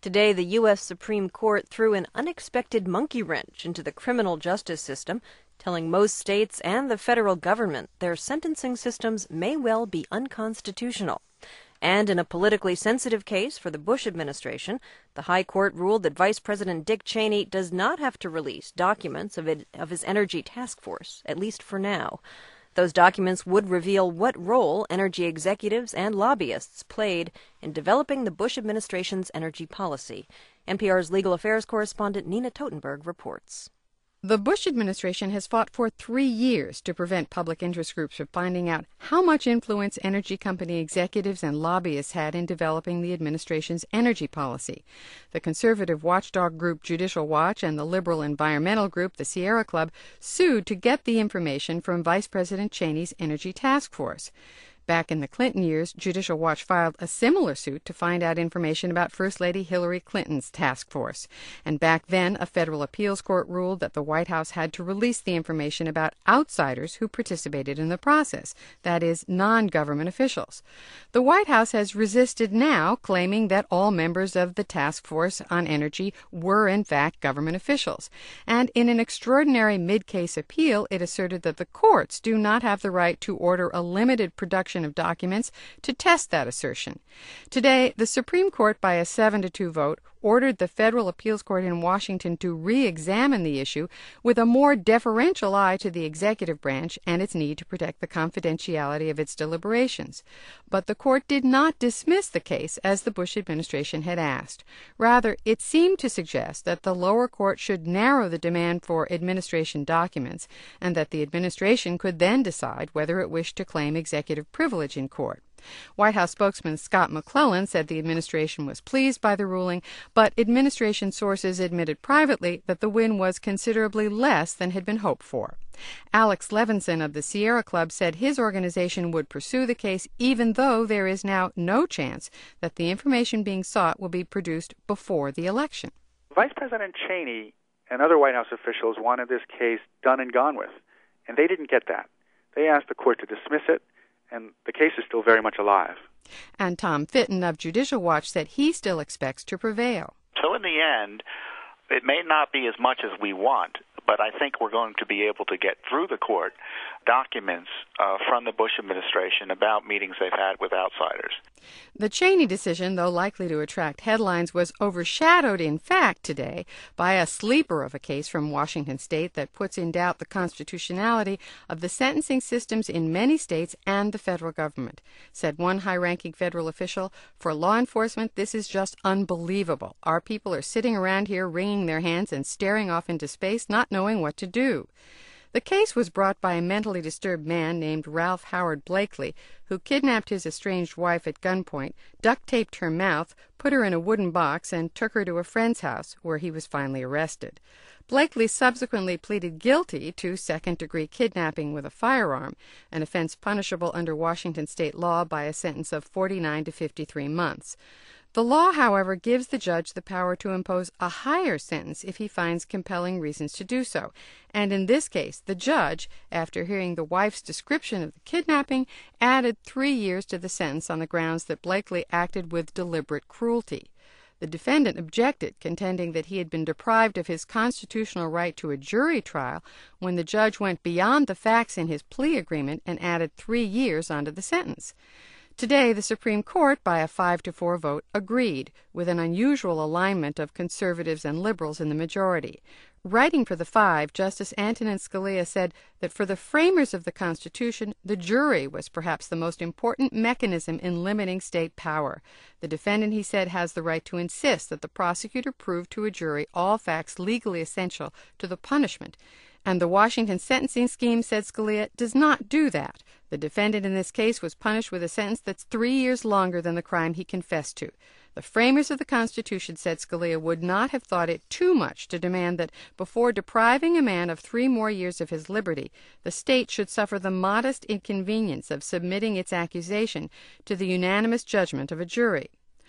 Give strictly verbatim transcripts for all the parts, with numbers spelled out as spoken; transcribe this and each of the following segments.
Today, the U S Supreme Court threw an unexpected monkey wrench into the criminal justice system, telling most states and the federal government their sentencing systems may well be unconstitutional. And in a politically sensitive case for the Bush administration, the High Court ruled that Vice President Dick Cheney does not have to release documents of, it, of his energy task force, at least for now. Those documents would reveal what role energy executives and lobbyists played in developing the Bush administration's energy policy. N P R's legal affairs correspondent Nina Totenberg reports. The Bush administration has fought for three years to prevent public interest groups from finding out how much influence energy company executives and lobbyists had in developing the administration's energy policy. The conservative watchdog group Judicial Watch and the liberal environmental group, the Sierra Club, sued to get the information from Vice President Cheney's Energy Task Force. Back in the Clinton years, Judicial Watch filed a similar suit to find out information about First Lady Hillary Clinton's task force. And back then, a federal appeals court ruled that the White House had to release the information about outsiders who participated in the process, that is, non-government officials. The White House has resisted now, claiming that all members of the task force on energy were in fact government officials. And in an extraordinary mid-case appeal, it asserted that the courts do not have the right to order a limited production of documents to test that assertion. Today, the Supreme Court, by a seven to two vote, ordered the Federal Appeals Court in Washington to re-examine the issue with a more deferential eye to the executive branch and its need to protect the confidentiality of its deliberations. But the court did not dismiss the case as the Bush administration had asked. Rather, it seemed to suggest that the lower court should narrow the demand for administration documents and that the administration could then decide whether it wished to claim executive privilege in court. White House spokesman Scott McClellan said the administration was pleased by the ruling, but administration sources admitted privately that the win was considerably less than had been hoped for. Alex Levinson of the Sierra Club said his organization would pursue the case even though there is now no chance that the information being sought will be produced before the election. Vice President Cheney and other White House officials wanted this case done and gone with, and they didn't get that. They asked the court to dismiss it, and the case is still very much alive. And Tom Fitton of Judicial Watch said he still expects to prevail. So in the end, it may not be as much as we want, but I think we're going to be able to get through the court documents uh, from the Bush administration about meetings they've had with outsiders. The Cheney decision, though likely to attract headlines, was overshadowed, in fact, today by a sleeper of a case from Washington state that puts in doubt the constitutionality of the sentencing systems in many states and the federal government. Said one high-ranking federal official, "For law enforcement, this is just unbelievable. Our people are sitting around here wringing their hands and staring off into space, not knowing what to do." The case was brought by a mentally disturbed man named Ralph Howard Blakely, who kidnapped his estranged wife at gunpoint, duct-taped her mouth, put her in a wooden box, and took her to a friend's house, where he was finally arrested. Blakely subsequently pleaded guilty to second-degree kidnapping with a firearm, an offense punishable under Washington state law by a sentence of forty-nine to fifty-three months. The law, however, gives the judge the power to impose a higher sentence if he finds compelling reasons to do so. And in this case, the judge, after hearing the wife's description of the kidnapping, added three years to the sentence on the grounds that Blakely acted with deliberate cruelty. The defendant objected, contending that he had been deprived of his constitutional right to a jury trial when the judge went beyond the facts in his plea agreement and added three years onto the sentence. Today, the Supreme Court, by a five to four vote, agreed, with an unusual alignment of conservatives and liberals in the majority. Writing for the five, Justice Antonin Scalia said that for the framers of the Constitution, the jury was perhaps the most important mechanism in limiting state power. The defendant, he said, has the right to insist that the prosecutor prove to a jury all facts legally essential to the punishment. And the Washington sentencing scheme, said Scalia, does not do that. The defendant in this case was punished with a sentence that's three years longer than the crime he confessed to. The framers of the Constitution, said Scalia, would not have thought it too much to demand that before depriving a man of three more years of his liberty, the state should suffer the modest inconvenience of submitting its accusation to the unanimous judgment of a jury.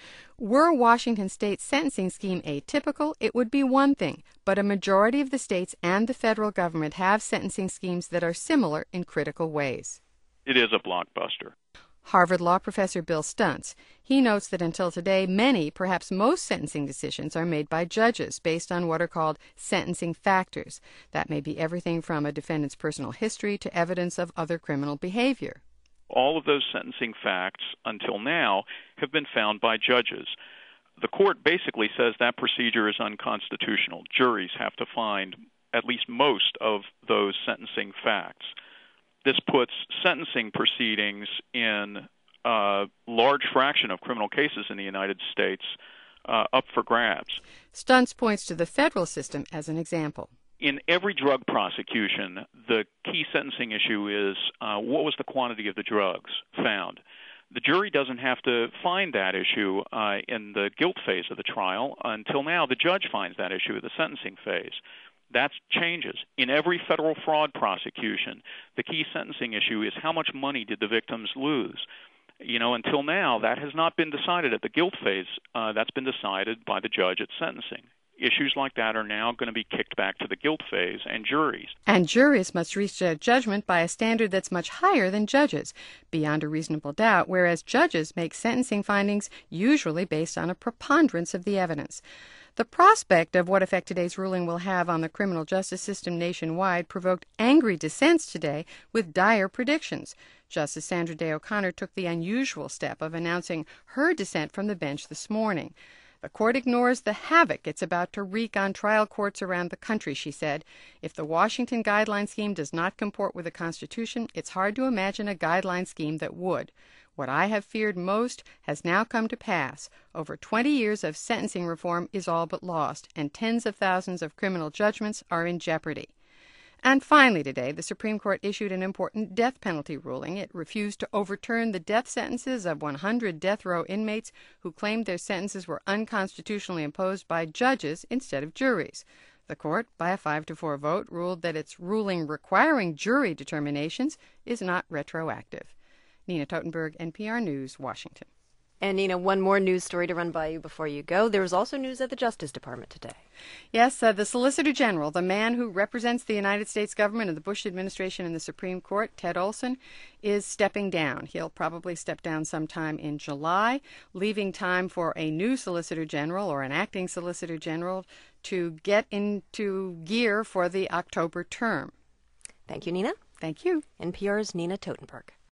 Were Washington state's sentencing scheme atypical, it would be one thing, but a majority of the states and the federal government have sentencing schemes that are similar in critical ways. It is a blockbuster. Harvard Law professor Bill Stuntz. He notes that until today, many, perhaps most sentencing decisions are made by judges based on what are called sentencing factors. That may be everything from a defendant's personal history to evidence of other criminal behavior. All of those sentencing facts until now have been found by judges. The court basically says that procedure is unconstitutional. Juries have to find at least most of those sentencing facts. This puts sentencing proceedings in a large fraction of criminal cases in the United States uh, up for grabs. Stuntz points to the federal system as an example. In every drug prosecution, the key sentencing issue is uh, what was the quantity of the drugs found? The jury doesn't have to find that issue uh, in the guilt phase of the trial. Until now, the judge finds that issue at the sentencing phase. That changes. In every federal fraud prosecution, the key sentencing issue is how much money did the victims lose? You know, until now, that has not been decided at the guilt phase. Uh, that's been decided by the judge at sentencing. Issues like that are now going to be kicked back to the guilt phase and juries. And juries must reach a judgment by a standard that's much higher than judges, beyond a reasonable doubt, whereas judges make sentencing findings usually based on a preponderance of the evidence. The prospect of what effect today's ruling will have on the criminal justice system nationwide provoked angry dissents today with dire predictions. Justice Sandra Day O'Connor took the unusual step of announcing her dissent from the bench this morning. The court ignores the havoc it's about to wreak on trial courts around the country, she said. If the Washington guideline scheme does not comport with the Constitution, it's hard to imagine a guideline scheme that would. What I have feared most has now come to pass. Over twenty years of sentencing reform is all but lost, and tens of thousands of criminal judgments are in jeopardy. And finally today, the Supreme Court issued an important death penalty ruling. It refused to overturn the death sentences of one hundred death row inmates who claimed their sentences were unconstitutionally imposed by judges instead of juries. The court, by a five to four vote, ruled that its ruling requiring jury determinations is not retroactive. Nina Totenberg, N P R News, Washington. And Nina, one more news story to run by you before you go. There was also news at the Justice Department today. Yes, uh, the Solicitor General, the man who represents the United States government and the Bush administration in the Supreme Court, Ted Olson, is stepping down. He'll probably step down sometime in July, leaving time for a new Solicitor General or an acting Solicitor General to get into gear for the October term. Thank you, Nina. Thank you. N P R's Nina Totenberg.